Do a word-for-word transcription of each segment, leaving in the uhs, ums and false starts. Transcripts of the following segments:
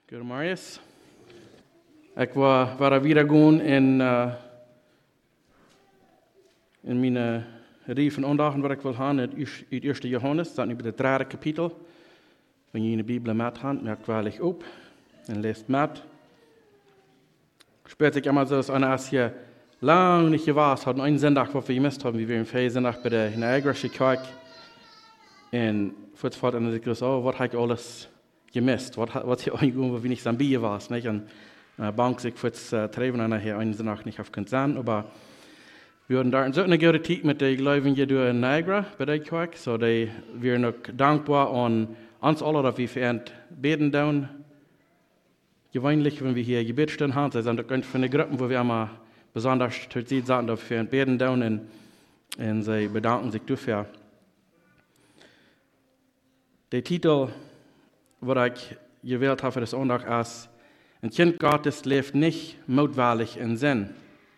Goedemorgen. Marius. Ik wa- war wieder gaan in, uh, in mijn rij van ondagen waar ik wil gaan, uit het eerste Johannes, dat nu bij het derde kapitel. Wenn je in de Bibel met hand, merkt wel ik op en leest met. Spürt sich immer so an, als je lang nicht gewartet hat, einen Sonntag, wo wir gemisst haben, wie wir im Feiersonntag bei der Niagarischen Kirche. Und fortfort an sich so, oh, was habe ich alles gemisst? Was hat hier irgendwo, wie nicht Sambia war, nicht? Und äh, Bank sich kurz äh, treffen, und nachher einen Sonntag nicht auf Konzern, aber wir hatten da so eine gute Zeit mit den Gläubigen hier in Niagara bei der Kirche, so die, wir noch dankbar an uns alle, dass wir für ihn beten dürfen. Gewöhnlich, wenn wir hier Gebetsstunden haben, sind das für eine Gruppe, wo wir immer besonders zur Zeit sagen, dass wir beten dürfen und, und sie bedanken sich dafür. Der Titel, den ich gewählt habe für das Sonntag, ist: Ein Kind Gottes lebt nicht mutwillig in Sinn.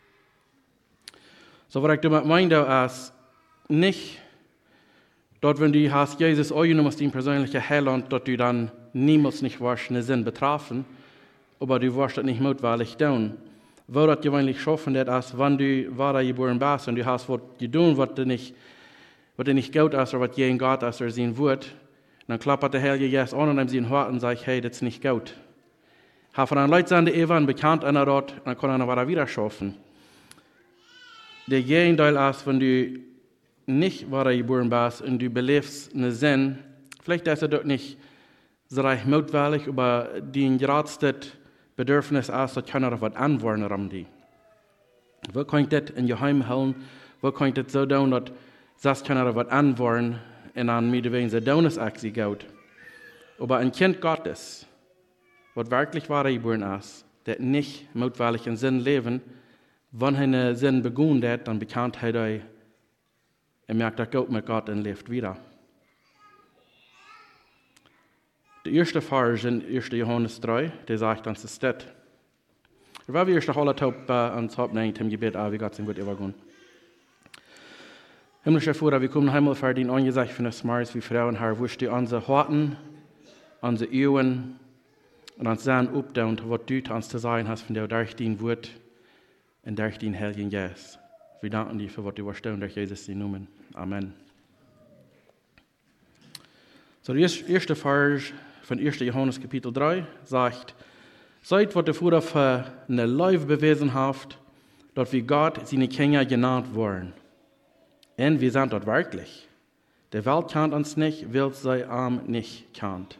So, was ich damit meine, ist nicht, dort, wenn du hast Jesus angenommen als dein persönlicher Heiland, dass du dann niemals nicht warst, einen Sinn betroffen, aber du warst das nicht mutwillig tun. Wo das gewöhnlich schaffen, das ist, wenn du wahrer geboren bist und du hast was getan, was dir nicht, was dir nicht gut ist oder was gegen Gott ist oder sein wird, dann klappert der Heilige Geist an und ihm sein Hort und sagt, hey, das ist nicht gut. Haben von den Leuten an der Evan bekannt einer dort, dann kann er wieder schaffen. Der Gegenteil ist, wenn du nicht wahrer geboren bist und du belebst einen Sinn, vielleicht ist er dort nicht so reich mutwillig, aber dein geradste Bedürfnis ist, dass keiner was anworden um dich. Wo kann ich das in Geheim halten? Wo kann ich das so tun, dass das keiner was anworden und an mir wegen so tun ist, als sie geht. Aber ein Kind Gottes, was wirklich wahrer geboren ist, der nicht mutwillig in Sinn leben, wenn er einen Sinn begonnen hat, dann bekannt er, er merkt, er geht mit Gott und lebt wieder. Der erste Vers in erster Johannes drei, der sagt uns das steht. Wir werden erst alle Top ans Hauptnehmen im Gebet an, wie Gott sein wird übergehen. Himmlischer Vater, wir kommen einmal für den Angesicht von des Mars wie Frauen, Herr, wusst du unsere Horten, unsere Ehren und uns Sehen aufdauen, was du uns zu sagen hast, von der durch dein Wort und durch den Heiligen Geist. Wir danken dir für was du überstellen durch Jesus den Namen. Amen. So, der erste Vers von erster Johannes Kapitel drei sagt: Seid, was der Vater für eine Leib bewiesen hat, dort wie Gott seine Kinder genannt wurden. Und wir sind dort wirklich. Der Welt kennt uns nicht, weil sie arm nicht kennt.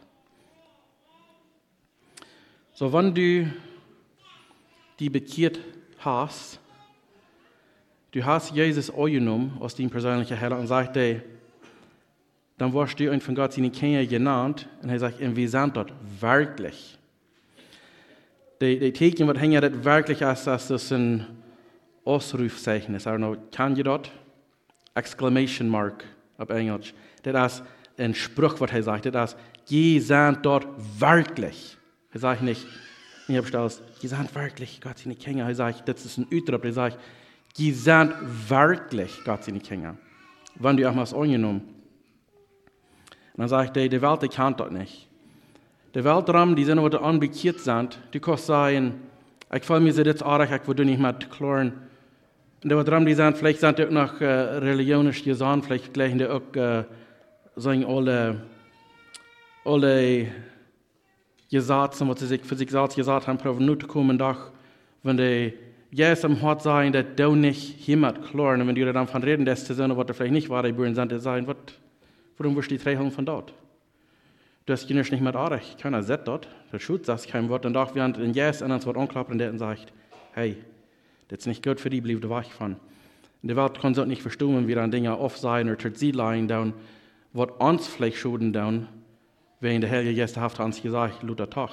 So, wenn du die bekehrt hast, du hast Jesus angenommen aus deinem persönlichen Herr und sagt dir, dann wirst du von Gott seine Kinder genannt und er sagt, und wir sind dort wirklich. Die, die Tecken, was hängt dort wirklich ist, dass das ein Ausrufzeichen ist. I don't know, kann ihr dort? Exclamation mark auf Englisch. Das ist ein Spruch, was er sagt. Das ist, die sind dort wirklich. Er sagt nicht, ich habe stolz, die sind wirklich Gott seine Kinder. Er sagt, das ist ein Utdruck. Er sagt, die sind wirklich Gott seine Kinder. Wenn du auch mal angenommen. Und dann sagt er, die Welt, die kennt das nicht. Die Weltraum, die sind, die unbekehrt sind, die können sagen, ich fühle mich so jetzt arg, ich will nicht mit klären. Und die Weltraum, die sind, vielleicht sind die auch noch äh, religionisch gesagt, vielleicht gleichen die auch, äh, sagen alle, alle Gesetze, was sie sich für sich selbst gesagt haben, probieren nur zu kommen, doch, wenn die Jesus am Hort sagen, dass du nicht jemand klären, und wenn die dann von reden, das zu sein, was da vielleicht nicht war, die Bürger sind, die sagen, was, warum wirst du die Trägeln von dort? Du hast nicht mit Arech, keiner sieht dort, der Schutz sagt kein Wort, und doch, während in Jesus an uns Wort anklappen, der sagt, hey, das ist nicht gut für die, bleib du wach von. In der Welt kann es auch nicht verstehen, wenn wir dann Dinge auf sein oder zu sie leiden, dann, was uns vielleicht schulden, dann, wenn der Heilige Geist hat uns gesagt, Luther Tag.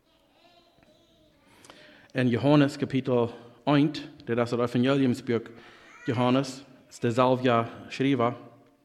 In Johannes Kapitel eins, der das Evangeliumsbuch Johannes, ist der Salvia schrieb,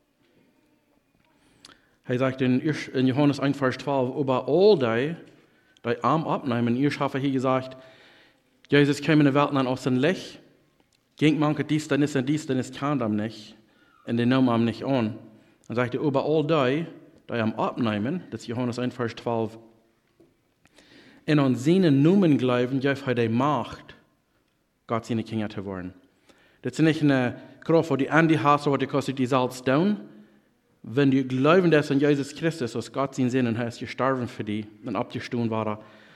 er sagt in, in Johannes eins, Vers zwölf, über all die, die Arm abnehmen, ihr schaffe hier gesagt, Jesus kam in die Welt aus dem Licht, ging manche dies, dann ist und dies, dann ist kann ihm nicht, und die nahm ihm nicht an. Dann sagt er, über all die, die am abnehmen, das ist Johannes eins, Vers zwölf, in an seinen Namen glauben, ja, für die Macht, Gott seine Kinder zu werden. Das ist nicht eine Kraft, wo die Andi hast, oder die kostet die Salz down. Wenn du glauben, dass an Jesus Christus, aus Gott seinen Sinn, und er ist gestorben für die, und abgestoßen war er.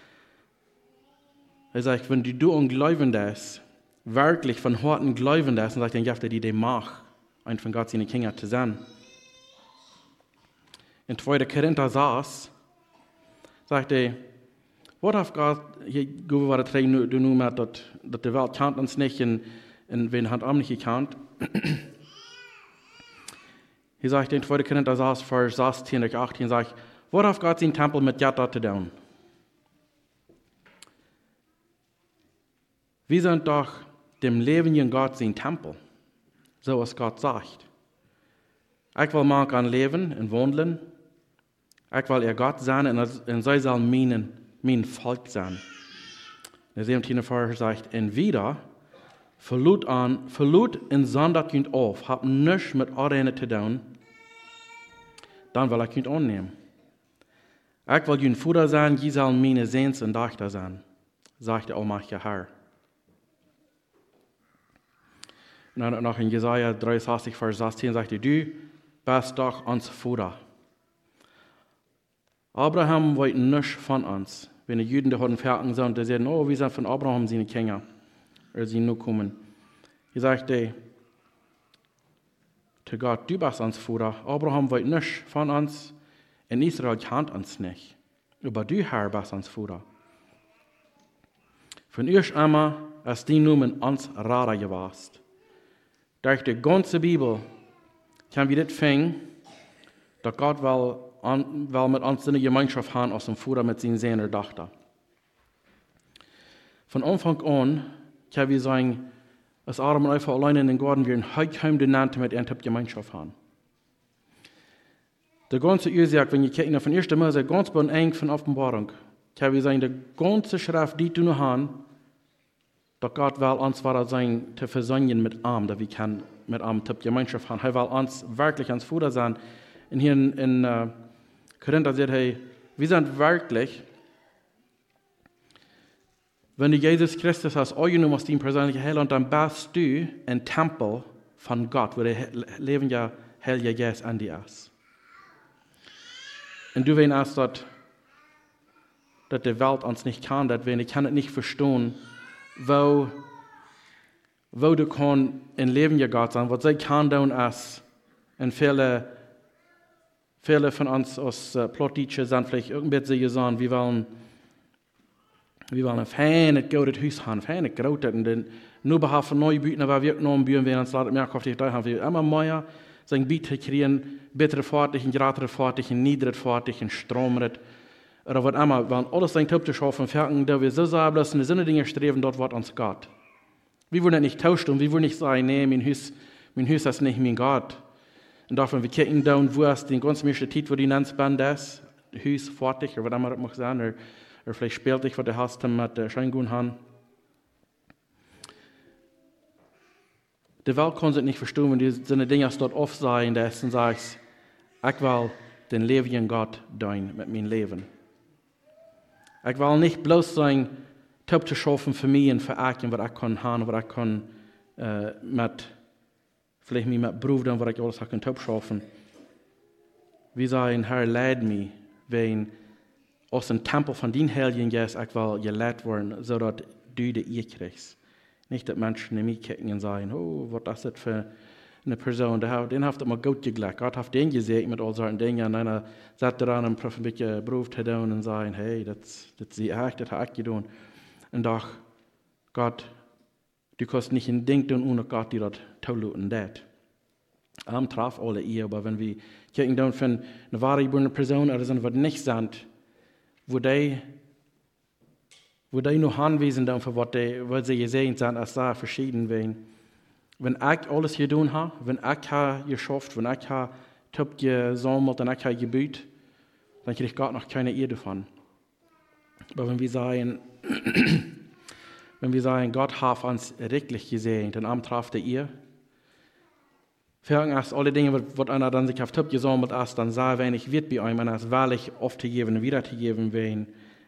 Er sagt, wenn du an glauben das, wirklich von Herzen glauben das, dann sagt er, ja, die die Macht, ein von Gott seine Kinder zu sein. In zweiter Korinther sechs, sagt er, was hat Gott, hier gehen wir drei nur mit, dass die Welt kennt uns nicht, und wenn hat auch nicht gekannt. Hier sagt in zweiter Korinther sechs, Vers sechzehn und achtzehn, sagt, was hat Gott seinen Tempel mit Geld zu tun? Wir sind doch dem lebenden Gott sein Tempel, so was Gott sagt. Ich will mag an leben und wohnen. Ich will ihr Gott sein und sie soll mein, mein Volk sein. Der siebzehnte Vers sagt, und wieder, verlut an, verlut in Sonntag könnt auf, habt nichts mit Arene zu tun, dann will ich könnt annehmen. Ich will jün Futter sein, je soll meine Sehns und Dachter sein, sagt der allmächtige Herr. Und dann noch in Jesaja dreiundsechzig, Vers sechzehn sagt er, du bist doch uns Futter. Abraham wollte nichts von uns. Wenn die Juden da hatten Ferken sind, die sagen, oh, wir sind von Abraham seine Kinder. Oder sie nur kommen. Er sagte, zu Gott, du bist uns Futter. Abraham wollte nichts von uns. In Israel kennt uns nicht. Aber du, Herr, bist uns Futter. Von erst einmal ist die Numen uns Radar gewesen. Durch die ganze Bibel können wir das finden, dass Gott will, an, will mit uns eine Gemeinschaft haben, aus dem Futter mit seinen Söhnen und Töchtern. Von Anfang an können wir sagen, als Adam und Eva alleine in den Garten, wir ein Heimkeim genannt mit einer Gemeinschaft haben. Die ganze Ursache, wenn ihr guckt, von erster Mose, ganz bei eng von Offenbarung, können wir sagen, die ganze Schrift, die du noch hast, dass Gott will uns war sein, zu versöhnen mit Arm, dass wir kann mit Arm die Gemeinschaft haben. Er will uns wirklich ans Futter sein. Und hier in, in uh, Korinther sagt er, wir sind wirklich, wenn du Jesus Christus hast, angenommen aus dem persönlichen Heiland, dann bist du ein Tempel von Gott, wo der lebende Heilige Geist an dir ist. Und du weißt, dass, dass die Welt uns nicht kann, dass wir, ich kann es nicht verstehen, wo, wo du kann ein Leben ja Gott sein, was sie kann tun ist, und viele, viele von uns als uh, Plottiche sind vielleicht irgendwie gesagt, wir wollen, wir wollen ein feines, gutes Haus haben, ein feines, großes, und dann nur behalten von neuen Büten, aber wir noch bühen, wenn uns laut merken, auf die da haben wir immer mehr, sein Biete kriegen, bittere Fahrtig, gratere Fahrtig, niedere Fahrtig, stromret, oder was immer, wenn alles sein Typ zu schaffen, fertig, da wir so sagen, dass wir so eine Dinge streben, dort wird uns Gott. Wir wollen nicht tauschen und wir wollen nicht sagen, nee, mein Haus, mein Haus ist nicht mein Gott. Und davon, wir kicken da und wo ist den ganzen meisten Zeit, wo die Nanzband ist, Haus fertig, oder was immer das mag sein, oder, oder vielleicht spielt ich, was der hast mit der Scheingun haben. Die Welt kann sich nicht verstehen, wenn die so eine Dinge dort oft sein, dass und sagst, ich will den lebenden Gott dienen mit meinem Leben. Ich will nicht bloß sein, Typ zu schaffen für mich und für euch, was ich kann haben, was ich kann äh, mit, vielleicht mit Brüdern, was ich alles kann Typ schaffen. Wir sagen, Herr, leid mich, wenn aus dem Tempel von den Heiligen Geist, ich will geleitet werden, so dass du die ihr kriegst. Nicht, dass Menschen in mich gucken und sagen, oh, was ist das für eine Person, den hat immer gut geglückt. Gott hat den gesehen mit all solchen Dingen. Und einer sagt daran, ein bisschen Beruf zu tun und sagen, hey, das sehe ich, das habe ich getan. Und doch, Gott, du kannst nicht ein Ding tun, ohne Gott, die dort tun das. Am traf alle ihr, aber wenn wir gucken dann von einer wahre geborene Person oder so, was nicht sind, wo die wo die noch anwesend sind, für was, die, was sie gesehen sind, als da verschieden werden. Wenn ich alles getan habe, wenn ich habe geschafft, wenn ich habe Typ gesammelt und ich habe gebüht, dann kriege ich Gott noch keine Ehre davon. Aber wenn wir sagen, wenn wir sagen, Gott hat uns richtig gesehen, dann am traf der ihr, Folgen alle Dinge, was einer dann sich auf Typ gesammelt hat, dann sah, wenn ich wird bei einem, und es wahrlich oft zu geben, wieder zu geben, wenn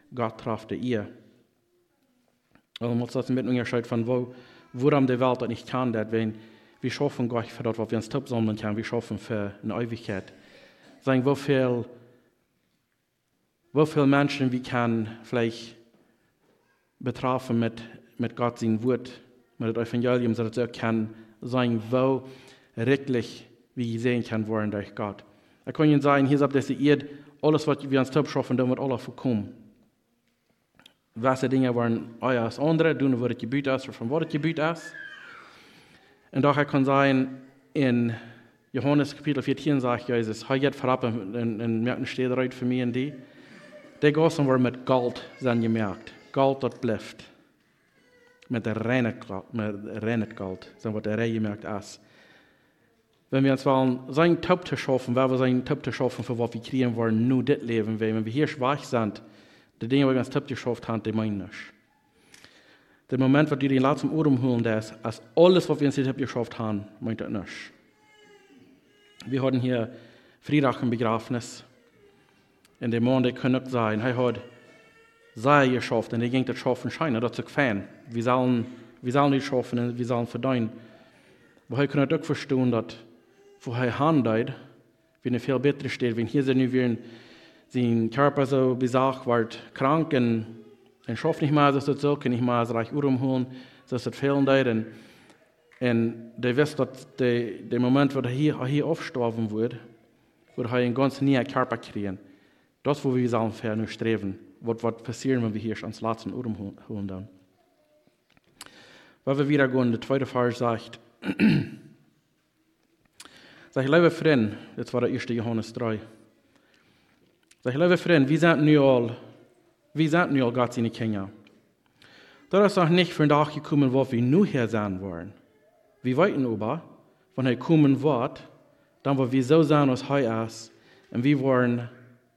Gott traf der ihr. Also man muss das mit unterscheiden von wo, woran die Welt das nicht kann, dass wir, wir schaffen Gott für das, was wir uns Tipp sammeln können, wir schaffen für eine Ewigkeit. Sagen, wie viel, wie viele Menschen wir können vielleicht betrafen mit, mit Gott sein Wort, mit dem Evangelium, so dass er kann sein, wo wirklich wie gesehen kann worden durch Gott. Ich kann Ihnen sagen, hier ist das Erde, alles, was wir uns Tipp schaffen, dann wird alles vorkommen. Welche Dinge waren euer als andere, doen wat het gebied is, of van wat het gebied is. En doch ik kan zeggen, in Johannes kapitel veertien sagt Jezus, hij gaat voorop en, en merkt een steed eruit voor mij en die. Die gasten worden met goud zijn gemerkt. Goud dat blijft. Met de reine, met reine goud zijn wat de rij gemerkt is. Wenn wir uns wollen, sein Top zu schaffen, weil wir sein Top zu schaffen, für was wir kriegen wollen, nur das Leben, wenn wir hier schwach sind, die Dinge, die wir uns Top geschafft haben, die meinen nicht. Der Moment, wo die den letzten Ohren holen, das ist, als alles, was wir uns Top geschafft haben, meint das nicht. Wir hatten hier Freitag ein Begräbnis. Und der Mann, der kann nicht sein, er hat sei geschafft, und er ging das Schaffen scheinen, das ist gefallen. Wir sollen, wir sollen nicht schaffen, und wir sollen verdienen. Aber er kann auch verstehen, dass, wo er handelt, wie er viel besser steht, wenn hier sind wir sein Körper so besagt wird, krank und er schafft nicht mehr, dass das so, kann nicht mehr so reich umholen, dass das fehlen wird. Und, und der weiß, dass der, der Moment, wo er hier, hier aufsterben wird, wird er einen ganz neuen Körper kriegen. Das, wo wir sollen für nur streben, was wird passieren, wenn wir hier ans letzten umholen dann. Weil wir wieder gehen, der zweite Vers sagt, sag ich, liebe Freunde, das war der erste Johannes drei. Sag ich, liebe Freunde, wir sind nu all, wir sind nu all Gott seine Kinder. Das ist auch nicht für den Tag gekommen, wo wir nur hier sein wollen. Wir weiten aber, wenn er kommen wird, dann wollen wir so sein, als er ist, und wir wollen,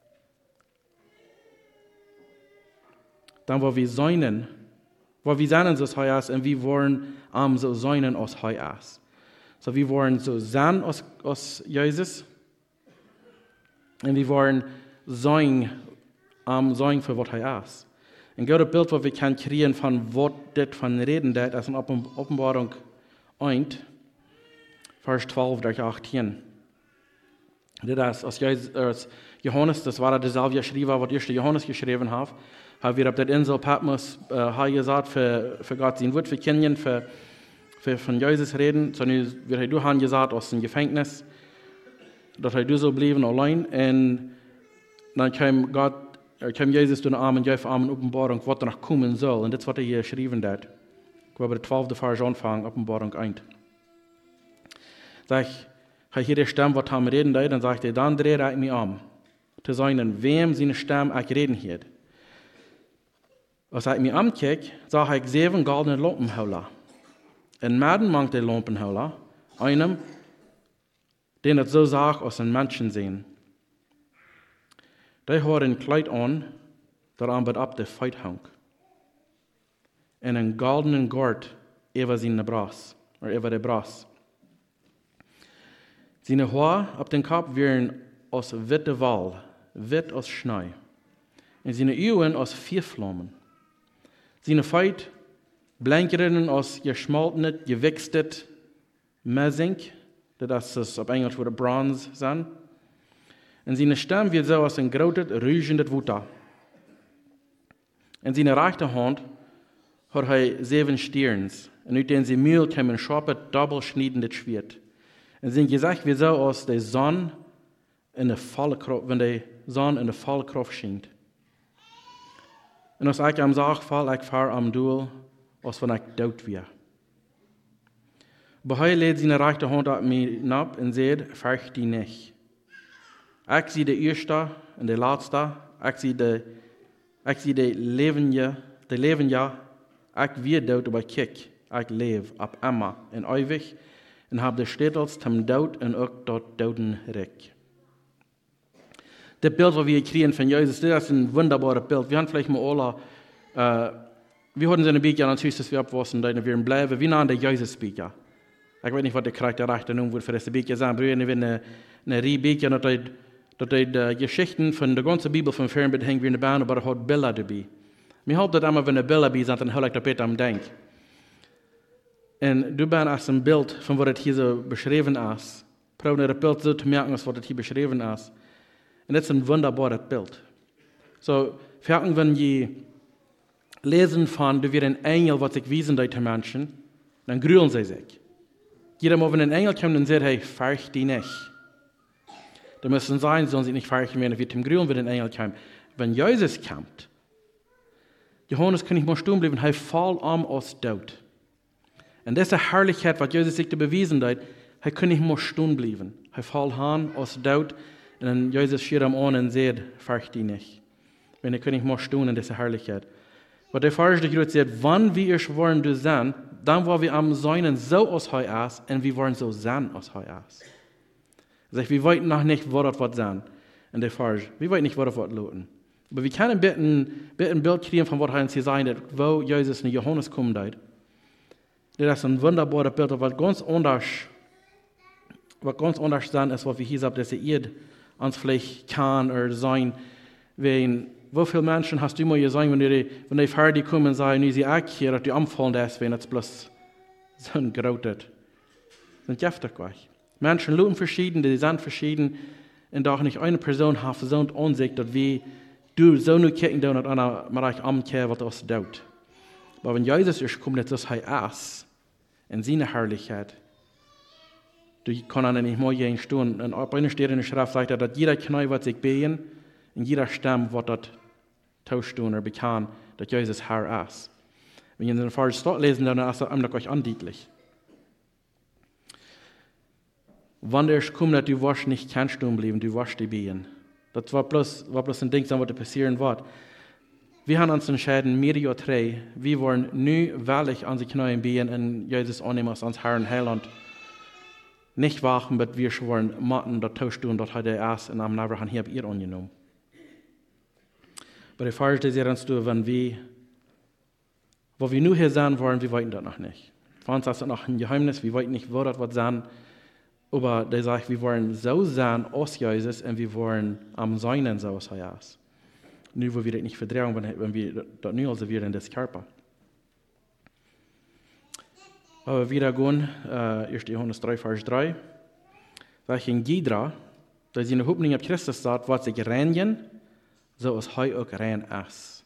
dann wollen wir sein, weil wir sein, als er ist, und wir wollen um, so sein, als er ist. So wir wollen so sein, als, als Jesus, und wir wollen sein, um, sein für was er ist. Ein gutes Bild, was wir können kriegen von was das von reden, das ist in Offenbarung eins, Vers zwölf durch achtzehn. Das ist, als, Jesus, als Johannes, das war derselbe geschrieben, was erste Johannes geschrieben hat, haben wir auf der Insel Patmos äh, gesagt, für, für Gott sein Wort, für Kinder, für, für von Jesus reden, sondern wir haben du gesagt aus dem Gefängnis, dass er du so blieben allein, und dann kam Gott, er kam Jesus durch den Arm und gab ihm Offenbarung, was danach kommen soll, und das, was er hier geschrieben hat. Ich glaube, der zwölfte Vers anfangen, Offenbarung eins. Sag ich, habe hier die Stimme, was haben reden, dann sagt er, dann dreht er mich um, zu sagen, wem seine Stimme ich reden hier. Als ik me aankeek, zag ik zeven goldene lampenhouden. En midden van die lampenhouden, einem, den het zo zag als een mensen zien. Die had een kleid aan, daaraan werd op de vuit hang. En een goldenen gord over zijn bras, of over de bras. Zijn haar op den kop waren als witte wal, wit als sneeuw. En zijn ogen als vier vlammen. Zijn feit blankeren als geschmoltenet, gewichtet Messing, dat is op Engels voor bronze zijn. En zijn stem wird zo als een groot ruischend water. En zijn rechterhand had hij zeven sterns. En uit den zijn muil kwam een scherpe, doppelschneidendes Schwert. En zijn gezicht wird zo als de zon in de volle kracht, wenn de zon in de volle kracht schijnt. En als ik hem zag, val ik ver am doel, als van ik dood weer. Maar hij legt zijn rechterhand op mij nap en zegt, fürcht die niet. Ik zie de eerste en de laatste, ik zie de, ik zie de levende, de levende, ik weer dood, maar kijk, ik leef op immer en eeuwig, en heb de stetels ten dood en ook tot doden rek. Das Bild, das wir kriegen von Jesus, das ist ein wunderbares Bild. Wir haben vielleicht mal alle, äh, wir hatten so eine Bücher natürlich, dass wir abwaschen, da wir bleiben, wie nahen der Jesus-Bücher. Ich weiß nicht, was der Charakter recht nun wird für das Bücher sein, aber wir haben eine, eine Bücher, das Dat die de Geschichten von der ganzen Bibel von Fern bis hängen wie in der Bahn, aber er hat Bilder dabei. Mir hofft dat immer, wenn er Bilder dabei sind, dann höre ich da bitte am Denk. En du bent als een beeld van wat het hier zo beschreven is. Probeer naar het beeld zo te merken als wat het hier beschreven is. En dat is een wonderbaar beeld. Zo, so, wenn je lesen van, du weer een engel wat zich wiesen deed te mensen, dan gruwelen zij zich. Jeder mal, wenn ein Engel kommt und sagt, hey, fürcht die nicht. Da müssen sein, sollen sie nicht fürchten, wenn er wird im Grün, wenn ein Engel kommt. Wenn Jesus kommt, Johannes kann nicht mehr stumm bleiben, er fällt um aus Tod. Und diese Herrlichkeit, was Jesus sich da bewiesen hat, er kann nicht mehr stumm bleiben. Er fällt an aus Tod, und dann Jesus schiert ihm an und sagt, fürcht die nicht. Wenn er kann nicht mehr stumm in dieser Herrlichkeit. Was der Pfarrer sagt, sagt, wann wir es wollen du sein, dann wollen wir am Sein so aus heu aus, und wir wollen so sein aus heu aus. Sagt, wir wollten noch nicht, wo das was sein. Und der Pfarrer, wir wollten nicht, wo das was lauten. Aber wir können ein bisschen Bild kriegen von was uns hier sein, wo Jesus in Johannes kommt. Das ist ein wunderbares Bild, was ganz anders, was ganz anders sein ist, was wir hier sagen, dass er uns vielleicht kann oder sein, wenn wie viele Menschen hast du mal gesagt, wenn die, wenn die fertig kommen und sagen, nu sie auch hier, dass die anfallen ist, wenn es bloß so ein Grautet. Das sind jäftig gleich. Menschen leben verschieden, die sind verschieden, und auch nicht eine Person hat so eine Ansicht, dass wir, du so nur kicken, dass einer Marek amkehr, was das tut. Aber wenn Jesus ist, kommt das er ist, in seiner Herrlichkeit, du kannst nicht mal jeden tun. Und auf einer steht in der Schrift, sagt er, dass jeder Knie wird sich behen, und jeder Stamm wird das tauscht oder bekannt, dass Jesus Herr ist. Wenn ihr den Vers dort lesen, dann ist er euch andeutlich. Wenn der kommt, dass du wirst nicht kannst stehen bleiben, du wirst die behen. Das war bloß, war bloß ein Ding, was passieren wird. Wir haben uns entschieden, wir oder drei, wir wollen nu wahrlich an sich Knie behen und Jesus annehmen als uns Herr und Heiland. Nicht wachen, aber wir wollen machen, das tauscht und das hat er ist, und am Nachhinein hier ihr angenommen. Aber die Frage ist, dass du, wenn wir, wo wir nur hier sein wollen, wir wollten das noch nicht. Für uns ist das noch ein Geheimnis, wir wollten nicht, wo das was sein, aber der sagt, wir wollen so sein aus Jesus und wir wollen am Seinen so aus Jesus. Nur, wo wir das nicht verdrehen, wenn, wenn wir das nur also wir in das Körper. Aber wieder gehen, äh, erster Johannes drei, Vers drei. Sagt in Gidra, dass sie in der Hoffnung auf Christus sagt, was sich reinigen, so als hij ook rein ist.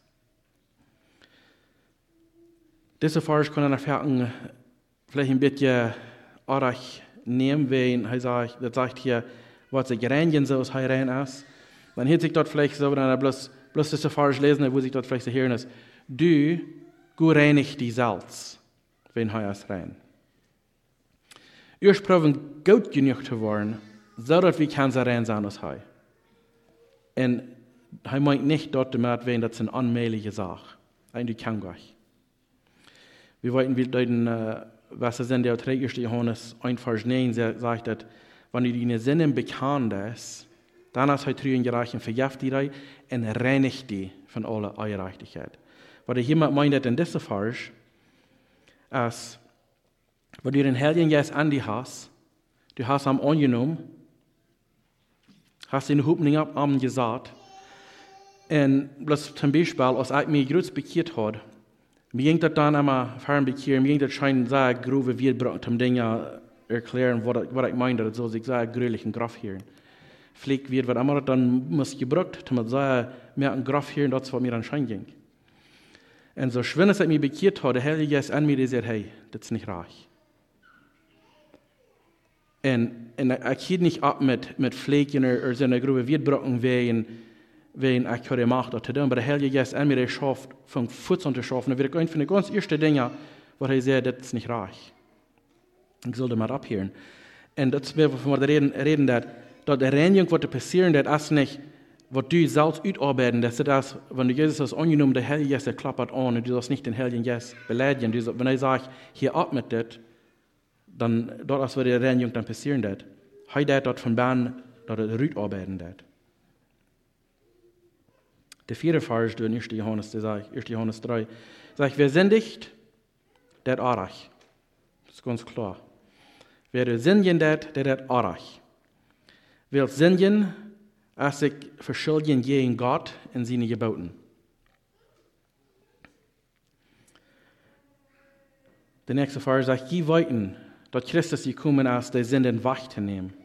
Diese Vers kann er vielleicht ein bisschen arg nehmen, wenn er sagt, das sagt hier, was sich reinigen, so als hij rein ist. Dann hört sich dort vielleicht so, wenn er bloß, bloß diese Vers lesen, wo sich dort vielleicht so hören ist, du, du reinigst die Salz, wenn hij ist rein. Erst probieren, gut genug zu werden, so dass wir kann rein sein als hij. Und hij meint nicht dort damit, wenn das eine anmähliche Sache. Eigentlich kann gleich. Wir wollten wieder deuten, was es in der drei Johannes eins Vers neun sagt, dass, wenn du deine Sinne bekannt ist, dann hast du drüben gereichen, verjährt die dich und reinigt die von aller Ungerechtigkeit. Was jemand meint in diesem Vers, ist, wenn du den Heiligen Geist an dich hast, du hast ihn angenommen, hast ihn Hoffnung ab am gesagt, und bloß zum Beispiel, als ich mich groß bekehrt habe, mir ging das dann einmal fern bekehren, mir ging das scheinen sehr grobe Wirbel, um Dinge erklären, was ich meine, das soll sich sehr gründlich in Graf hören. Vielleicht wird was immer dann muss gebraucht, damit sehr mehr in Graf hören, das was mir anscheinend ging. Und so schön, als ich mich bekehrt habe, der Heilige Geist an mir, der sagt, hey, das ist nicht reich. Und, und ich gehe nicht ab mit, mit Flecken oder so einer grobe Wirbel, wegen wenn ich heute mache, das zu tun. Aber der Heilige Geist an mir, der schafft, von Fuß an zu schaffen. Das wird ein von den ganz ersten Dingen, wo er sagt, das ist nicht reich. Ich sollte mal abhören. Und das wäre, wovon wir reden, reden dass, dass die Reinigung, was passieren, das ist nicht, was du selbst utarbeiten, das ist das, wenn du Jesus hast angenommen, der Heilige Geist, der klappert an und du sollst nicht den Heiligen Geist beleidigen. Du, wenn er sagt, hier atmet das, dann, dort ist, wo die Reinigung dann passieren, das. He dat dort von Bahn, dort er arbeiten, das. Der vierte Vers, der in erster Johannes, der sagt, erster Johannes drei, sagt, wer sündigt, der arach. Das ist ganz klar. Wer sündigen, der der arach. Wer sündigen, als sich verschuldigen gegen Gott in seine Geboten. Der nächste Vers sagt, je weiten, dass Christus gekommen ist, die Sünden wegzunehmen.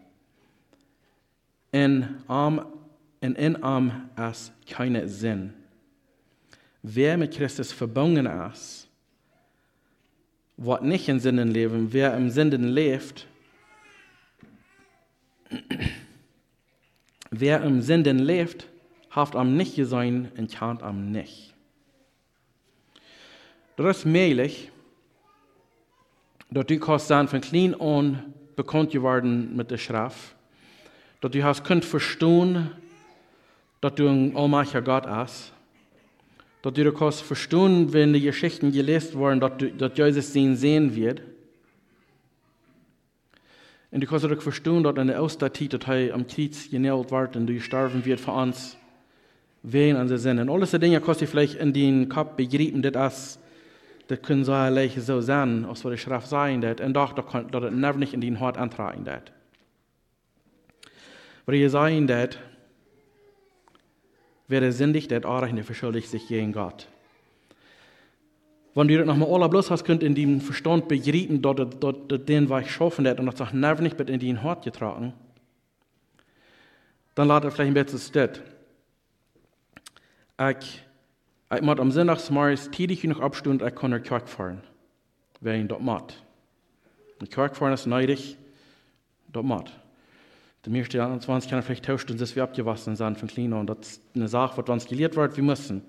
In arm, in, in arm ist keine Sinn. Wer mit Christus verbunden ist, wird nicht in Sünden leben. Wer im Sünden lebt, wer im Sünden lebt, hat am nicht gesehen und kennt am nicht. Das ist möglich, dass du kannst dann von klein an bekannt geworden mit der Schrift, dass du hast könnt verstehen, dass du ein allmächtiger Gott bist, dass du kannst verstehen, wenn die Geschichten gelesen worden, dass, du, dass Jesus sie sehen wird. Und du kannst auch verstehen, dass in der Osterzeit, dass er am Kreuz genäht wird und du sterben wird für uns, wen an der Sinn. Und alles die Dinge kannst du vielleicht in den Kopf begreifen, das ist, das können so leicht so sein, als was die Schrift sagen, das, und doch, dass es never nicht in den Hart antragen, das. Aber ihr sagen, das, wer sündigt, der auch nicht verschuldigt sich gegen Gott. Wenn du das nochmal alle bloß hast, könnt in dem Verstand begreifen, dass das den Weg schaffen hat und das auch never nicht mit in den Hart getragen, dann ladet er vielleicht ein bisschen steht. Ich Ich muss am Sonntagsmorgens täglich noch abstehen, ich kann in die Kirche fahren. Wer ihn dort macht. In die Kirche fahren ist neidig, dort macht. Die meisten anderen zwanzig kann vielleicht tauschen, dass wir abgewaschen sind von klein an. Das ist eine Sache, die uns gelehrt wird, wir müssen.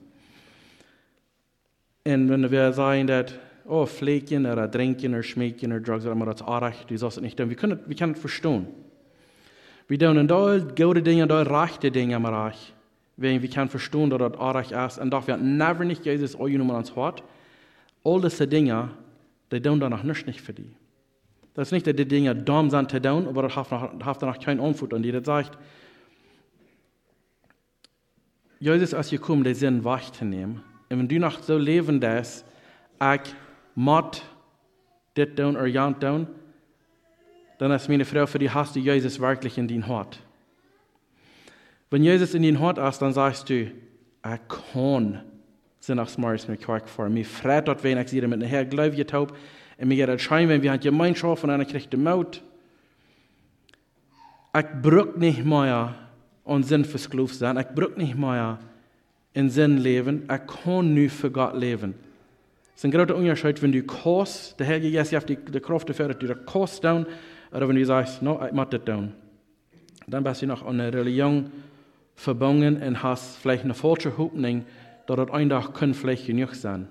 Und wenn wir sagen, dass, oh, Flecken oder Trinken oder Schmecken oder Drugs oder immer das Arach, die sollst nicht tun. Wir können wir können es verstehen. Wir tun da gute Dinge, da rechte Dinge am Reich. Wenn wir können verstehen, dass das Arach ist, und doch wir never nicht Jesus angenommen ans Hart. All diese Dinge, die tun danach nicht, nicht für die. Das ist nicht, dass die Dinge dumm sind zu tun, aber das hat danach keinen Anfut an die. Das sagt, Jesus ist gekommen, den Sinn wegzunehmen. Und wenn du noch so leben lässt, ich muss das tun oder ja tun, dann ist meine Frau, für die hast du Jesus wirklich in dein Hart. Wenn Jesus in dein Hart ist, dann sagst du, ich kann sonntagsmorgens mit Kirche fahren. Mir freut dort, wenn ich sie mit einer Glaube getaub, und mir geht das schein, wenn wir eine Gemeinschaft und einer kriegt die Maut. Ich brauche nicht mehr an Sinn fürs Glauben sein. Ich brauche nicht mehr in Sinn leben. Ich kann nur für Gott leben. Es ist ein großer Unterschied, wenn du kannst, der Heilige Geist hat die, die Kraft dafür, dass du das kannst tun, oder wenn du sagst, no, ich muss das tun. Dann bist du noch an eine Religion verbunden und hast vielleicht eine falsche Hoffnung, dass das ein Tag kann vielleicht genug sein.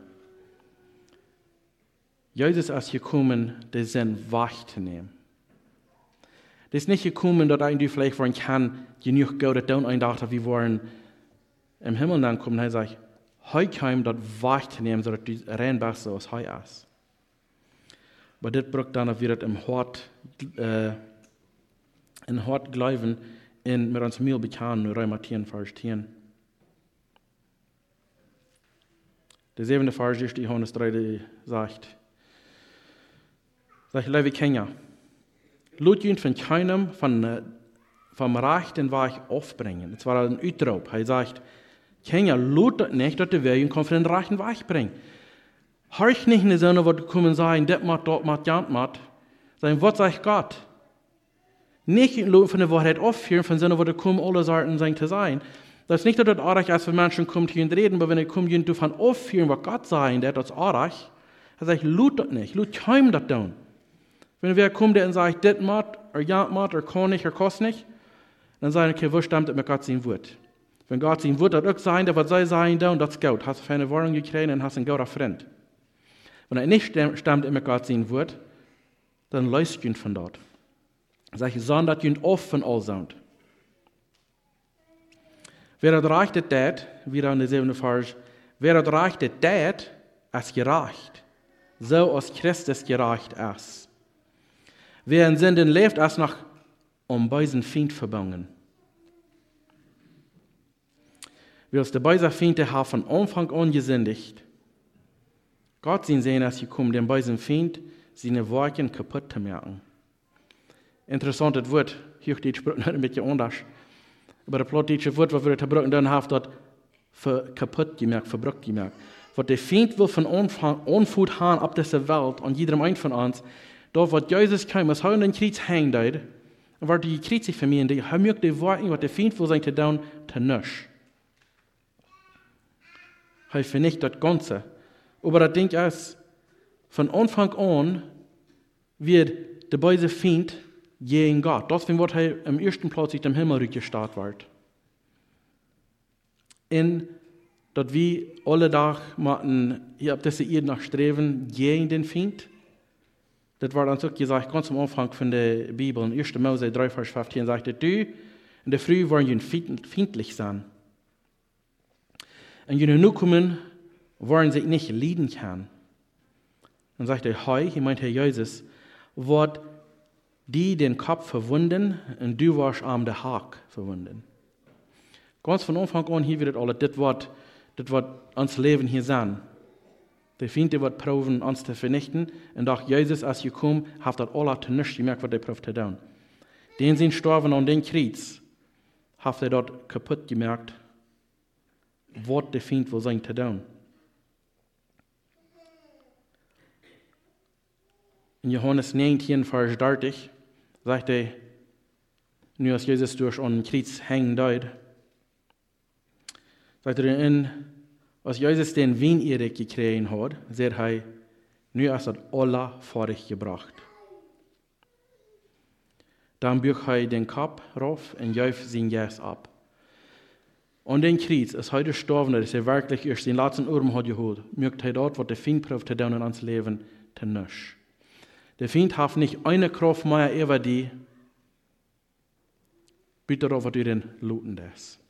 Jesus ist gekommen, den Sinn wegzunehmen. Das ist nicht gekommen, dass du vielleicht wollen kann, genug Geld tun, ein Tag, dass wir wollen im Himmel dann kommen. Er sagt, heute kam das wegzunehmen, sodass du rein bist, als heute ist. Aber das braucht dann, dass wir das im Hort, äh, in Hort glauben, und mit uns Mühl bekennen, und Römer zehn, Vers zehn. Der siebente Vers ist, die Johannes drei sagt, sagt, liebe Kinder, lasst ihn von keinem von, vom Reich den Weg aufbringen. Das war ein Utrop. Er sagt, Kinder, lasst das nicht, dass der Weg von den reichen Weg bringen. Hörch nicht in der Sonne, wo du kommen sagen, das macht, dort macht, jant macht. Sagen, was sagt Gott? Nicht von der Wahrheit aufhören, von Sonne, wo du kommen, alle Sorten sein zu sein. Das ist nicht, dass das Arach ist, wenn Menschen kommen hier und reden, aber wenn ihr kommt, du von aufhören, was Gott sagt, das ist Arach. Er sagt, lasst das nicht, lasst keinem das tun. Wenn wer kommt, der und sagt, das macht, oder jant macht, oder kann nicht, oder kostet nicht, dann sagen, okay, wo stammt das mit Gott sein Wort? Wenn Gott sein Wort hat auch sein, der was soll sein, dann das ist gut. Hast du eine Warnung gekriegt und hast einen guten Freund. Wenn er nicht stammt mit Gott sein Wort, dann lässt ihn von dort. Sag ich, sondern ihn oft von all sind. Wer das reicht, das, wieder in der siebten Vers, wer das reicht, das, ist gerecht, so als Christus gerecht ist. Wer in Sünden lebt, ist noch um beiden Feind verbunden. Wir als die beiden Feinde haben von Anfang an gesündigt. Gott sehen sehen, als gekommen, den beiden Feind seine Worte kaputt zu machen. Interessant, das Wort, hier steht Spruch noch ein bisschen anders. Aber der plattdeutsche Wort, was wir gebrochen, dann hat dort für kaputt gemerkt, verbrückt gemerkt. Was der Feind will von Anfang Anfang haben auf dieser Welt, und jedem ein von uns, da wird Jesus kam, was heute in den Krieg hängt, und wird die Krieg sich vermehren, die haben mögt die Worte, was der Feind will sein, zu tun, zu nisch. Er vernichtet das Ganze. Aber das Ding ist, von Anfang an wird der böse Feind gegen Gott. Das ist, was er am ersten Platz sich dem Himmelreich gestartet wird. In dass wir alle Tag machen, hier auf diese Erde nach streben gegen den Feind. Das war dann so gesagt, ganz am Anfang von der Bibel, in erster Mose drei, Vers fünfzehn, sagte, du, in der Früh wollen sie feindlich sein. Und wenn sie nu kommen, wollen sie nicht leiden können. Dann sagte er, heu, hier meint Herr Jesus, wird die den Kopf verwunden und du wirst am den Haak verwunden. Ganz von Anfang an hier wird alles, das wird, das wird uns Leben hier sein. Der Feind wird proben, uns zu vernichten. Und auch Jesus, als er kam, hat das alles zu nichts gemerkt, was er probt zu tun. Den sind gestorben an den Krieg, hat er dort kaputt gemerkt, was der Feind will sein zu tun. In Johannes neunzehn, Vers dreißig, sagt er, nur als Jesus durch einen Krieg hängen dort, sagt er in, als Jesus den Wein Erik gekriegt hat, sagt er, nu ist das alle fertig gebracht. Dann bügt er den Kopf rauf und jäuft sein Jas ab. Und den Krieg ist heute gestorben, dass er wirklich erst den letzten Urm hat geholt, mögt er dort, was der Feind probt zu tun in uns Leben, zu nichts. Der Feind hat nicht eine Kraft mehr über die, bitte darauf, was du den looten das.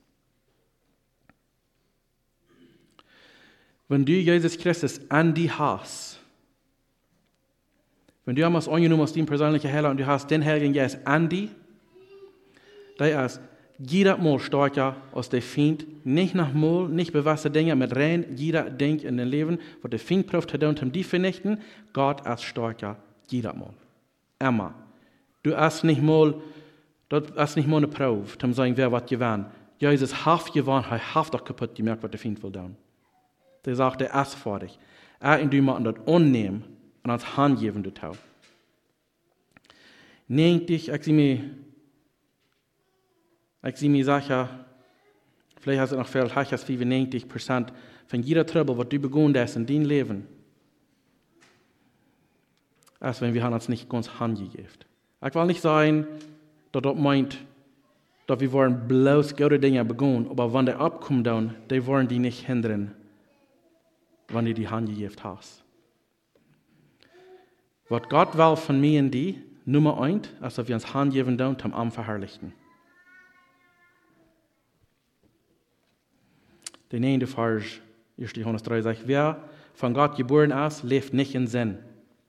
Wenn du Jesus Christus an die hast, wenn du einmal angenommen hast, den persönlichen Heiler, und du hast den Heiligen Geist an die, der ist jeder Mal stärker als der Feind, nicht nach Mal, nicht bewusste Dinge, mit rein, jeder Ding in dem Leben, was der Feind probt zu tun, um die vernichten, Gott ist stärker, jeder Mal. Immer. Du hast nicht mal, das ist nicht mal eine Probe, um zu sagen, wer was gewonnen. Jesus hat gewonnen, er hat doch kaputt gemerkt, was der Feind will tun. Der sagt, er ist fertig. Er und du müssen das annehmen und als Hand geben, du tau. Nehmt dich, ich sehe mir, ich sehe mir sicher, vielleicht hast du noch viel höher als fünfundneunzig Prozent von jeder Trouble, was du begonnen hast in deinem Leben, als wenn wir uns nicht ganz Hand gegeben. Ich will nicht sagen, dass das meint, dass wir wollen bloß gute Dinge begonnen, aber wenn der abkommt dann, die wollen die nicht hindern, wenn du die Hand gegeben hast. Was Gott will von mir und die, Nummer eins, ist, dass wir uns Hand geben dann, zum Arm verherrlichen. Der nächste Vers, erster Johannes drei, sagt, wer von Gott geboren ist, lebt nicht in Sinn.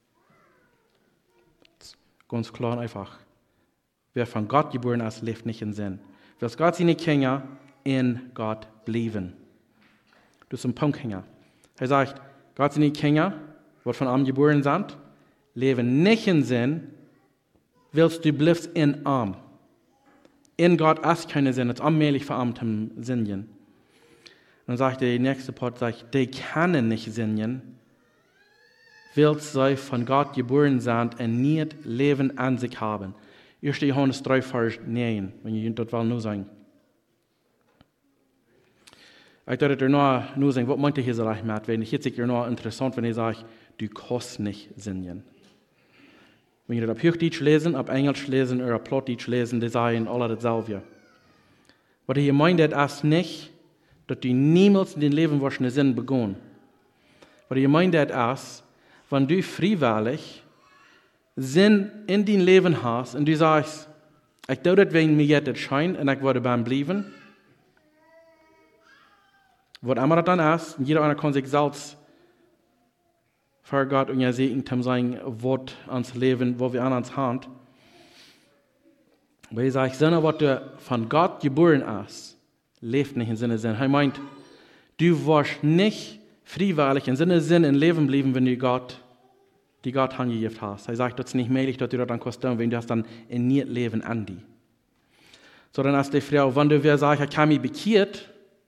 Ganz klar und einfach. Wer von Gott geboren ist, lebt nicht in Sinn. Wer Gott seine Kinder in Gott bleiben. Das ist ein Punkt. Er sagt, Gott seine Kinder, die von ihm geboren sind, leben nicht in Sinn, willst du bleibst in ihm. In Gott ist keine Sinn, es ist allmählich verarmt im Sinnen. Dann sagt der nächste Part, sagt, die können nicht sinnen, willst sie von Gott geboren sind und nicht Leben an sich haben. erster Johannes drei, Vers neun, wenn ihr das will nur sagen. Ich dachte, noch nur sagen, was meint ihr hier so leicht mit? Wenn ich jetzt ihr noch interessant, wenn ich sage, du kannst nicht singen. Wenn ihr das auf Hochdeutsch lesen, auf Englisch lesen oder auf Plattdeutsch lesen, die sagen alle dasselbe. Was ihr meint, ist nicht, dass du niemals in dein Leben wirst einen Sinn begonnen. Was ihr meint, ist, wenn du freiwillig Sinn in dein Leben hast und du sagst, ich tue das, wenn mir jetzt scheint und ich werde beim bleiben. Was immer das dann ist, jeder einer kann sich selbst für Gott und ja segnen, um sein Wort ans Leben, wo wir an uns Hand. Weil ich sage, Sinne, was du von Gott geboren ist, lebt nicht in Sinne Sinn. Er meint, du wirst nicht freiwillig in Sinne Sinn im Leben bleiben, wenn du Gott, die Gott angegeben hast. Er sagt, das ist nicht möglich, dass du das dann kannst, wenn du hast dann in nie Leben an die. Sondern als die Frau, wenn du wer sagt, ich habe mich bekehrt,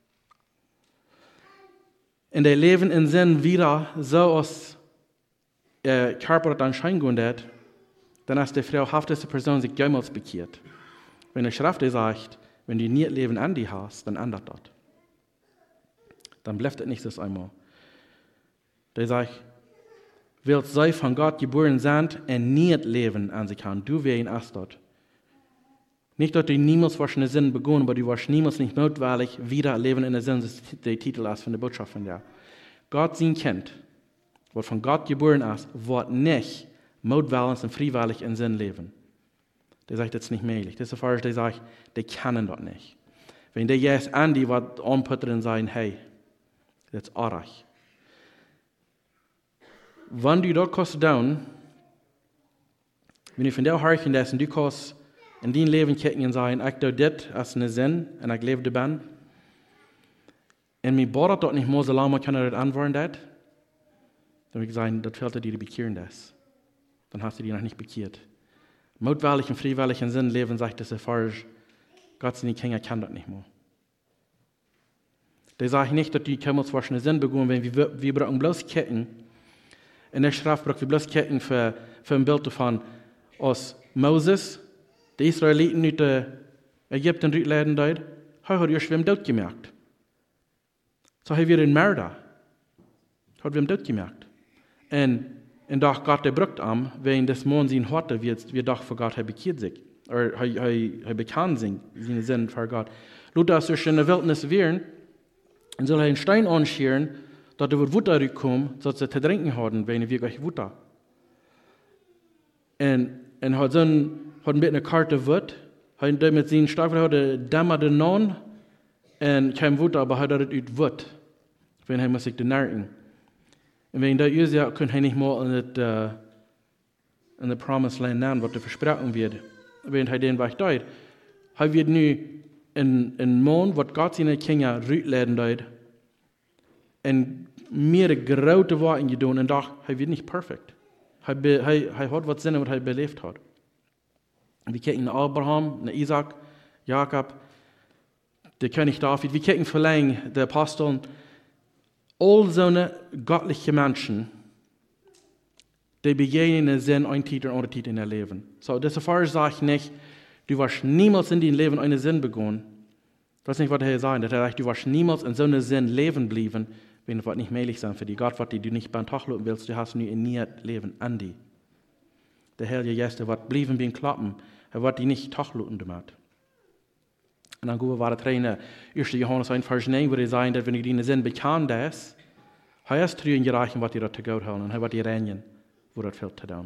und der Leben in Sinn wieder so aus äh, Körper dann scheinen hat, dann ist die Frau haft diese Person sich jemals bekehrt. Wenn die Schrift sagt, wenn du nicht Leben an die hast, dann ändert das. Dann bleibt es nicht das einmal. Der sagt, willst sei von Gott geboren sind und nicht Leben an sich haben, du wer ihn erst dort. Nicht, dass du niemals was in den Sinn begonnen, aber du warst niemals nicht notwendig wieder leben in den Sinn, das ist der Titel ist von der Botschaft von dir. Gott sein Kind, was von Gott geboren ist, wird nicht notwendig und freiwillig in den Sinn leben. Der sagt, das ist nicht möglich. Das ist der der sagt, die können das nicht. Wenn der jetzt an die was anputtert und sagen, hey, das ist arg. Wenn du dort kannst down, wenn du von der horchen das und du kannst in dein Leben kicken und sagen, ich tue das als einen Sinn und ich lebe dabei, und mir bohrt dort nicht mehr so lange, kann er das antworten, das, dann würde ich sagen, das fehlt dir die bekehren das. Dann hast du die noch nicht bekehrt. Mutwillig und freiwillig in Sinn leben, sagt das falsch. Gott seine Kinder kann das nicht mehr. Der sagt nicht, dass die Kinder zwar schon Sinn begonnen, wenn wir, wir brauchen bloß Ketten. In der Schrift brauchen wir bloß Ketten für, für ein Bild davon, aus Moses, die Israeliten nicht äh, Ägypten rückleiten dort, er hat ihr schwimmen dort gemerkt. So haben wir den Mörder, hat wir ihm dort gemerkt. Und, und doch Gott der brückt am, wenn das Mond sein Horte wird, wir doch für Gott er bekehrt sich, oder er, er, er bekannt sich, seine Sinn für Gott. Lut das durch in der Wildnis wären, und soll er einen Stein anscheren, dass er wird Wutter rückkommen, dass sie zu trinken haben, wenn er wirklich Wutter. Und, und hat so ein, hat ein bisschen eine Karte Wut, hat mit seinen Stapel hat er dämmert den Non, und kein Wutter, aber hat er das ut Wut, wenn er muss sich den nerven. Und wenn er das ist, ja, kann er nicht mal in das, uh, in das Promised Land nennen, was er versprochen wird. Wenn er den Weg dort, er wird nu in, in Mond, was Gott seine Kinder rüttleden dort, und mehr große Worte getan, und doch, er wird nicht perfekt. Er, er, er hat was Sinn, was er belebt hat. Wir kicken nach Abraham, nach Isaac, Jakob, der König David, wir kicken verlängern, der Aposteln, all so eine göttliche Menschen, die begegnen Sinn, ein Titel oder Titel in ihr Leben. So, deshalb sage ich nicht, du wirst niemals in deinem Leben einen Sinn begonnen. Das ist nicht, was er sagt. Er sagt, du wirst niemals in so einem Sinn leben bleiben, wenn es nicht möglich sein für dich. Gott, was du nicht beim Tag lassen willst, du hast nur in nie Leben an dich. Der Heilige Geist, der wird bleiben wie ein Klappen. Er wird die nicht Tag lassen damit. Und dann gehen wir weiter rein, erster Johannes eins, Vers neun, wo er sagt, dass wenn du deinen Sinn bekannt hast, er ist drüben gereichen, was dir da zu Gott haben, und er wird dir reinigen, wo das fehlt zu tun.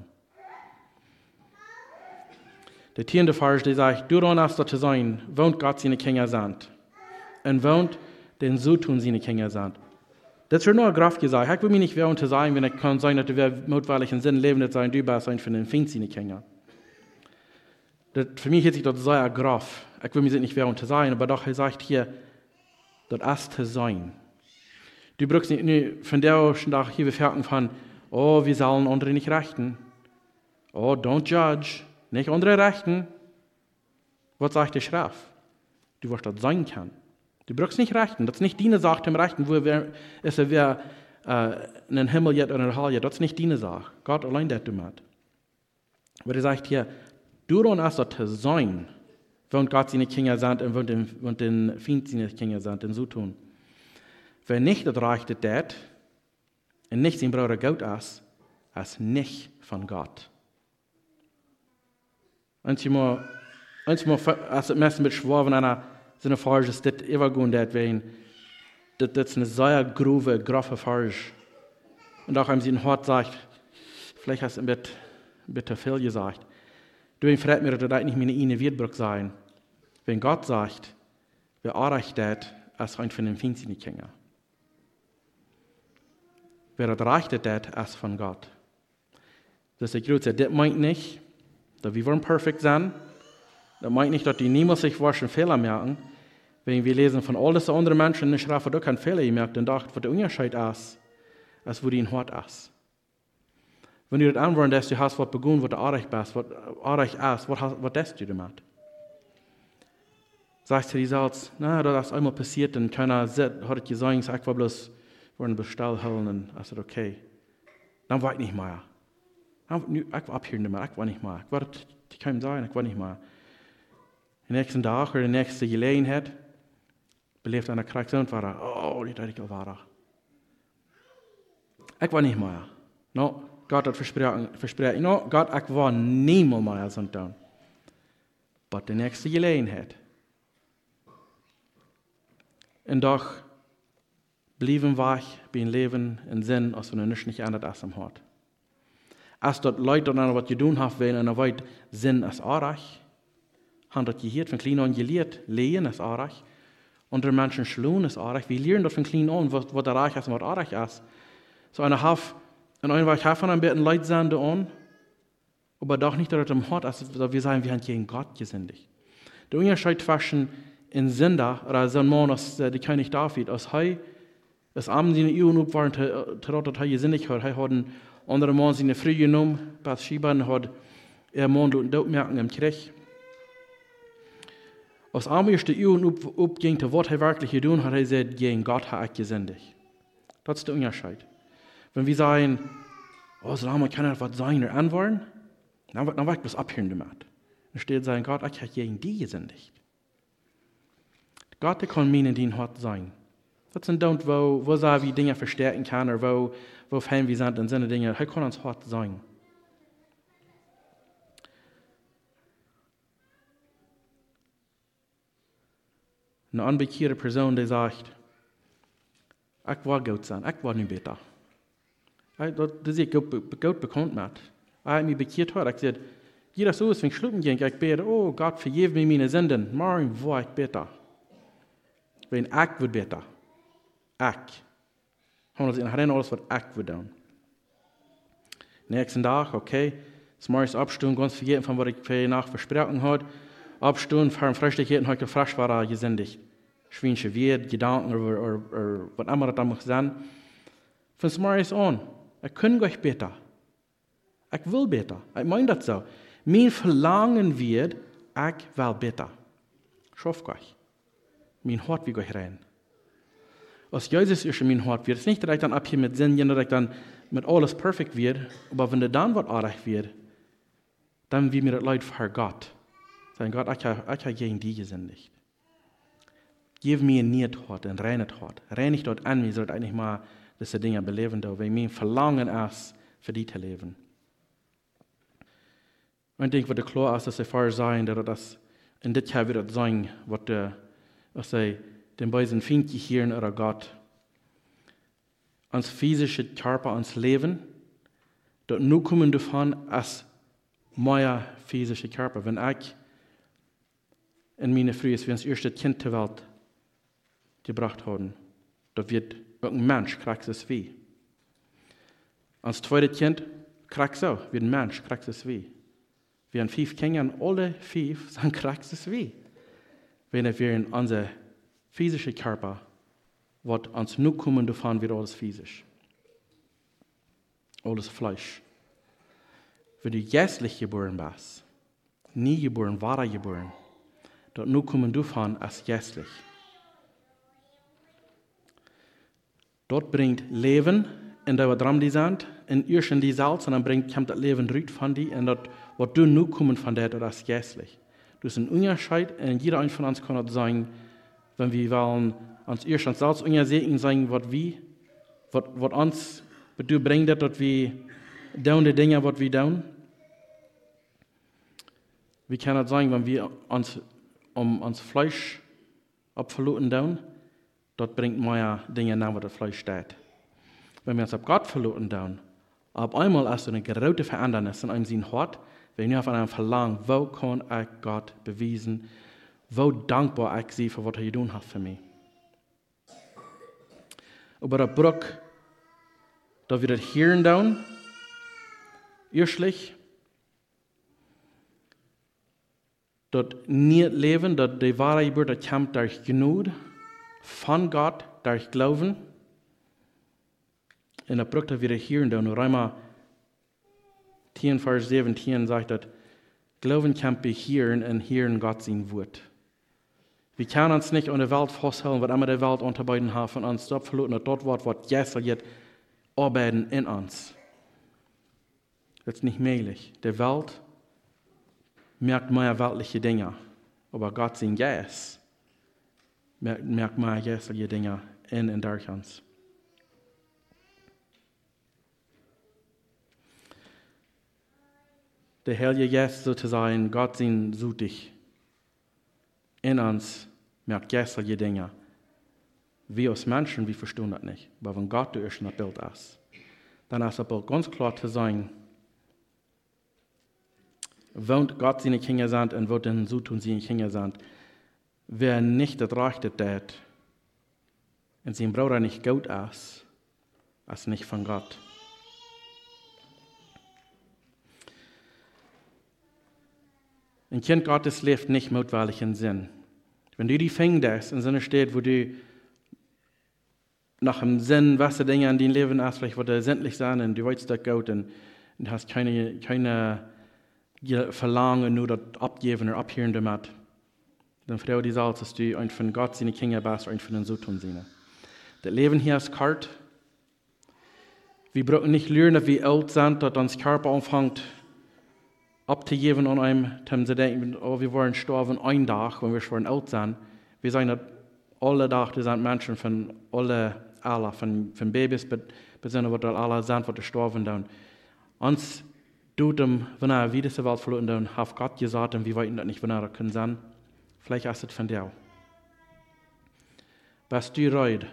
Der tiende Vers, der sagt, du dann hast zu sein, wohnt Gott seine Kinder sind. Und wohnt den Zutun seine Kinder sind. Das wird nur Graf gesagt. Ich will mich nicht wehren zu sagen, wenn ich kann sein, dass wir notwendig in Sinn leben, dass sein, du bist ein von den Feind seine Kinder. Das, für mich hört sich das sehr Graf. Ich will mich nicht wehren zu sein, aber doch, er sagt hier, das ist zu sein. Du brauchst nicht nur von der Tag hier befertigen von, oh, wir sollen andere nicht rechten. Oh, don't judge. Nicht andere rechten. Was sagt der Schrift? Du wirst das sein können. Du brauchst nicht rechten. Das ist nicht deine Sache, zum Rechten, wo es wäre, äh, in den Himmel jetzt oder in der Hölle. Das ist nicht deine Sache. Gott allein das tut. Aber er sagt hier, du dann hast das zu sein, wenn Gott seine Kinder sind und wenn den, wenn den Feind seine Kinder sind, und so tun. Wer nicht das reicht, das, und nicht sein Bruder Gott ist, ist nicht von Gott. Manchmal, manchmal ist es meistens mit schwer, wenn einer so eine Farge ist, das immer gut ist, wenn das, das ist eine sehr grobe, graffe Farge. Und auch wenn sie ein Hort sagt, vielleicht hast du ein bisschen, ein bisschen viel gesagt. Du fragt mir, dass das nicht meine eine Wirbruch sein. Wenn Gott sagt, wer erreicht das, als ein von den finsteren Kindern. Wer erreicht das, als von Gott. Das ist der das meint nicht, dass wir wollen perfekt sein. Das meint nicht, dass die niemals sich waschen Fehler merken. Wenn wir lesen von all diesen anderen Menschen in der Schrift, die keinen Fehler gemerkt und dachten, was der Unterschied ist, als wo die in Hort ist. Wenn du das anwenden, dass du hast, was begonnen, was du erreicht bist, was erreicht ist, was, was hast du damit? sagst du dir selbst, na, das ist einmal passiert, und keiner hat gesagt, ich war bloß, wollen Bestell holen, und ich sagte, okay, dann war ich nicht mehr. Ich war ab hier nicht mehr, ich war nicht mehr. Ich war, die kann sein, ich war nicht mehr. Den nächsten Tag oder die nächste Gelegenheit, belebt einer Krankheit, war er, oh, die Zeit war er. Ich war nicht mehr. No, Gott hat versprochen, versprochen, no, Gott, ich war niemals mehr so down. Aber die nächste Gelegenheit. Und doch blieben wach, bin Leben in Sinn, als wenn er nicht nicht ändert als am Hort. Als dort Leute dann was getan haben, wenn er weit Sinn als Arach, haben dort gehört, von klein an gelehrt, lehen als Arach, und der Menschen schluen als Arach. Wir lernen dort von klein an, was, was der Reich ist und was Arach ist. So eine Haf, und ein war von ein bisschen Leute sind da an, aber doch nicht dort am Hort, als wir sagen, wir haben gegen Gott gesündigt. Der Unterschied zwischen in Sünder, oder so ein Mann, als die König David, als er, als Abend seine Ehren up waren, dass er gesündigt hat, er hat einen anderen Mann seine Früh genommen, Bathsheba, und hat er Mann und dort merken im Krieg. Als Abend erst die Ehren upging, was er wirklich getan hat, er gesagt, gegen Gott hat er gesündigt. Das ist der Unterschied. Wenn wir sagen, oh, solange kann er was sein oder antworten, dann wird ich bloß abhören damit. Dann steht sein, Gott, ich habe gegen die gesündigt. Gott kann mir in den Hort sein. Das sind dort, wo, wo er wie Dinge verstärken kann, oder wo, wo fein wir sind in seine Dinge. Er kann uns Hort sein. Eine unbekehrte Person, die sagt, ich war gut sein, ich war nicht besser. Das ist ich gut bekannt mit. Ich habe mich bekehrt heute. Ich sagte, jeder so ist, wenn ich schlucken ging, ich bete, oh Gott, vergib mir meine Sünden. Morgen war ich besser. Wenn ich wird besser. Ich. Haben wir in alles, was ich wird tun. Nächsten Tag, okay, es morgens abstunden, ganz vergessen von was ich für nach versprochen habe. Abstunden, für ein Frühstück heute gefragt, war er gesündigt. Schweinische Wert, Gedanken oder, oder, oder was immer das muss sein. Von morgens an. Ich kann euch besser. Ich will besser. Ich meine das so. Mein Verlangen wird, ich will besser. Schaff euch. Mein Hort will euch rein. Als Jesus ist in mein Hort wird, es ist nicht, dass ich dann ab hier mit Sinn, dass ich dann mit alles perfekt wird, aber wenn der dann was artig wird, dann wird mir das leid für Gott. Sagen Gott, ich habe gegen die gesündigt. Gib mir ein Nicht-Hort, ein reines Hort. Reinig dort an, wie sollte eigentlich mal diese Dinge beleben, weil mein Verlangen ist, für die zu leben. Ich denke, was der klar ist, dass wir vorher sagen, dass das in dit Jahr wird sein, was der, was sei, den beiden Finken hier oder Gott, ans physische Körper, ans Leben, dort nur kommen davon als mein physischer Körper. Wenn ich in meine Frühe, wie das erste Kind der Welt gebracht haben, da wird ein Mensch kriegt es weh. Als zweites Kind kriegt es auch, wie ein Mensch kriegt es weh. Wir haben fünf Kinder, alle fünf, dann kriegt es weh. Wenn wir in unser physischer Körper, wird uns nur kommen davon, wird alles physisch. Alles Fleisch. Wenn du geistlich geboren bist, nie geboren, wahre geboren, dort nur kommen davon als geistlich. Dort bringt Leben in der dran die sind, in ihr schon die Salz, und dann bringt, kommt das Leben rüt von dir, und dort wird du nur kommen von der, das ist geistlich. Das ist ein Unterschied, und jeder ein von uns kann das sagen, wenn wir wollen, uns ihr schon Salz untersehen, sagen, was wir, was, was uns, was du bringst, dass wir tun die Dinge, was wir tun. Wir können das sagen, wenn wir uns um uns Fleisch abverloren tun, dort bringt mehr Dinge nach, was das Fleisch steht. Wenn wir uns auf Gott verloren tun, auf einmal ist so eine große Veränderung in einem sein Hort, wenn wir auf einem verlangen, wo kann ich Gott beweisen, wo dankbar ich sie für was er getan hat für mich. Über der Brücke, da wir das hören tun, erstlich, dort nicht leben, dort die wahre Geburt, das kommt durch Gnade von Gott, durch Glauben. In der Brücke, da wir das hören tun, Römer zehn, Vers siebzehn sagt, dass Glauben kann behieren und hören Gott sein Wort. Wir können uns nicht an der Welt festhalten, was immer der Welt unterbeiden hat von uns. Dort verloren, dort Wort, was Jesus jetzt arbeiten in uns. Das ist nicht möglich. Die Welt merkt mehr weltliche Dinge, aber Gott sein Geist merkt, merkt mehr geistliche Dinge in und durch uns. Der Heilige Geist sozusagen, Gott sein Sütig in uns merkt geistliche Dinge. Wir als Menschen, wir verstehen das nicht. Aber wenn Gott durch das Bild ist, dann ist das Bild ganz klar zu sein, wohnt Gott seine Kinder sind und wo den so tun seine Kinder sind. Wer nicht das Rechte tät und sein Bruder nicht gut ist, ist nicht von Gott. Ein Kind Gottes lebt nicht mutwillig in Sinn. Wenn du die findest, in so einer steht, wo du nach dem Sinn, was die Dinge in deinem Leben hast, vielleicht wo du sinnlich sind und du weißt das gut und, und hast keine, keine Verlangen, nur das abgeben oder abhören damit, dann freu dich selbst, dass du ein von Gott seine Kinder bist, ein von den Südtun seine. Das Leben hier ist kalt. Wir brauchen nicht lernen, dass wir alt sind, dass unser Körper anfängt abzugeben an einem, um zu denken, oh, wir wollen sterben einen Tag, wenn wir schon alt sind. Wir sagen, dass alle Tage, die sind Menschen von alle, alle von, von Babys bis, bis sind, was alle sind, was sterben dann. Uns tut dem, wenn er wieder diese Welt verloren dann, hat Gott gesagt, und wir wollten das nicht, wenn er können sein. Vielleicht ist es von dir. Was du reut,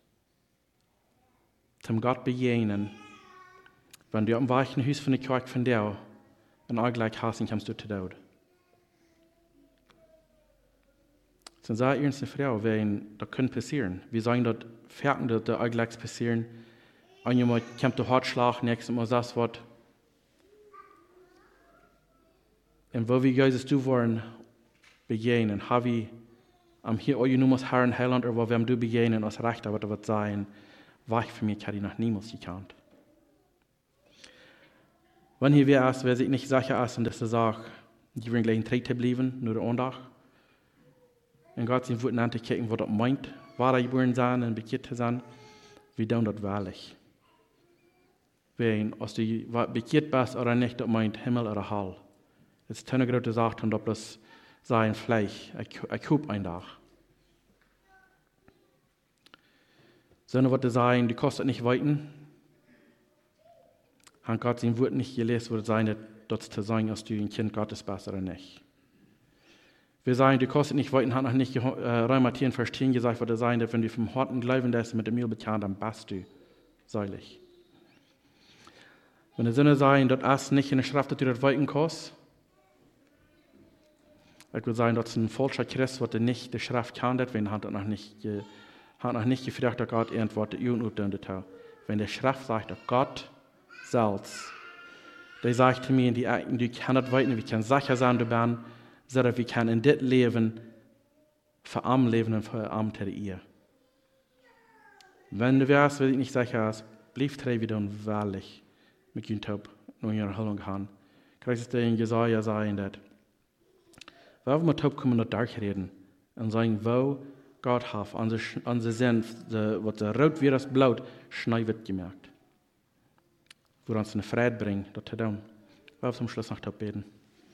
zum Gott begegnen, wenn du am weichen Haus von der Kirche von dir und allgleich hassen kommst du zu Tod. So sei ihr eine Frau, wenn das könnte passieren. Wir sagen, dass Ferken, dass das allgleich passieren. Einmal kommt der Hartschlag, nächstes Mal das Wort. Und wo wir Jesus du wollen begegnen, haben wir am hier euch nur als Herrn Heiland, oder wo wir du begegnen, als Recht, aber das wird sein, weich für mich, hätte ich noch niemals gekannt. Wenn hier wer ist, wer sich nicht sicher ist, und das ist auch, die werden gleich in Tritt bleiben, nur der Ondach. Und Gott sind wurden an kicken, was das meint, war er geboren sein und bekehrt zu sein, wir tun das wahrlich. Wenn, als du bekehrt bist oder nicht, das meint Himmel oder Hall. Das ist eine große Sache, und ob das sein Fleisch, ein Kup ein Tag. Sondern was das sein, die kostet nicht weiten. Hat Gott sein Wort nicht gelesen, würde sein, dort zu sein, als du ein Kind Gottes bist oder nicht. Wir sagen, du kostet nicht weiten, hat noch nicht äh, Rheumatieren verstehen gesagt, würde sein, dass wenn du vom harten Glauben das mit dem Mehl bekannt, dann bist du seilig. Wenn die Sinne sagen, das ist nicht in der Schrift, dass du das weiten kostet, ich würde sagen, das ist ein falscher Christ, der nicht die Schrift kann, deswegen hat er noch nicht, hat noch nicht gefragt, dass Gott antwortet, wenn die Schrift sagt, dass Gott selbst, der sagt zu mir, die Ecken, du kannst weiten, wir können sicher sein, du bist, sondern wir können in dit Leben für am Leben und für am Tere ihr. Wenn du wärst, wenn ich nicht sicher ist, bleib drei wieder und wahrlich mit dem Taub noch in ihrer Heilung haben. Kreis der in Jesaja sagen, dass wenn wir mit Taub kommen und durchreden und sagen, wo Gott hat, unsere Sinn, was der rot wie das Blut, schnell wird gemerkt. Wo uns eine Freiheit bringt, das zu tun. Wir zum Schluss noch Taub beten.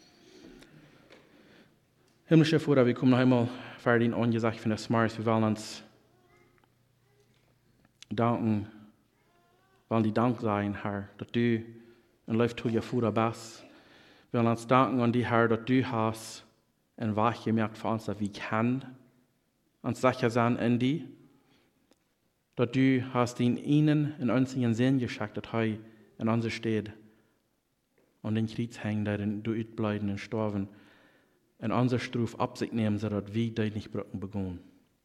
Himmlischer Vater, wir kommen noch einmal für den angesagt von der Smart. Wir wollen uns danken, wollen die Dank sein, Herr, dass du ein Läuft zu ihr Vater bist. Wir wollen uns danken an die Herr, dass du hast ein Wach gemerkt für uns, dass wir können uns sicher sein in die, dass du hast in ihnen in unseren Sinn geschickt, dass er in uns steht und den Krieg hängen, der du utbleiben und sterben. En onze Struf op zich nemen, zodat wir die nicht brücken begonnen.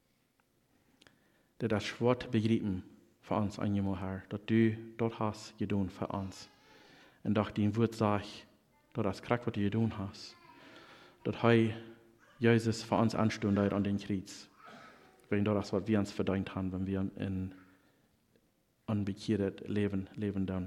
Dat das schwer te begrijpen für uns einmal, Herr, dass du dort hast getan für uns. Und dass dein Wort sagt, dass das kriegt, was du getan hast. Dass er Jesus für uns anstund an den Kreuz. Wenn das, was wir uns verdient haben, wenn wir in unbekehrt Leben leben dann.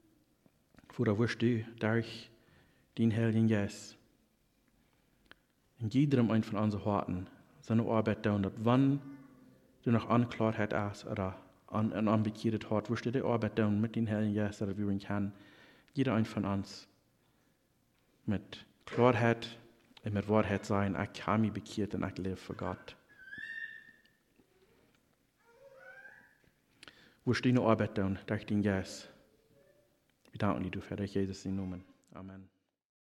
Vater, wirst du durch den Heiligen Geist in jedem ein von unseren Harten seine Arbeit tun, dass wann du noch Unklarheit hast oder an ein unbekehrt Hart, wirst du die Arbeit tun mit den Herrn Jesus, dass wir ihn kennen. Jeder ein von uns mit Klarheit und mit Wahrheit sein, ich kann mich bekehrt und ich lebe für Gott. Wirst du eine Arbeit tun durch den Jesus. Wir danken dir für dich, Jesus, in Namen. Amen.